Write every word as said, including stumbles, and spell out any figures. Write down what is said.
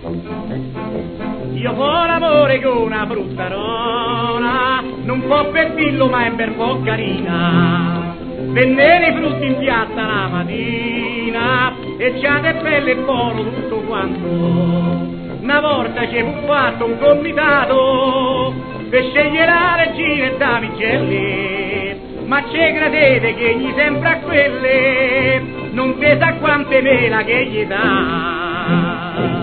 Io ho l'amore con una fruttarona, non può per dirlo ma è un po' carina. Vendere i frutti in piazza la mattina e c'ha de pelle e buono tutto quanto. Una volta ci fu fatto un comitato per scegliere la regina e damigelli, ma ci credete che gli sembra a quelle non pesa quante mela che gli dà.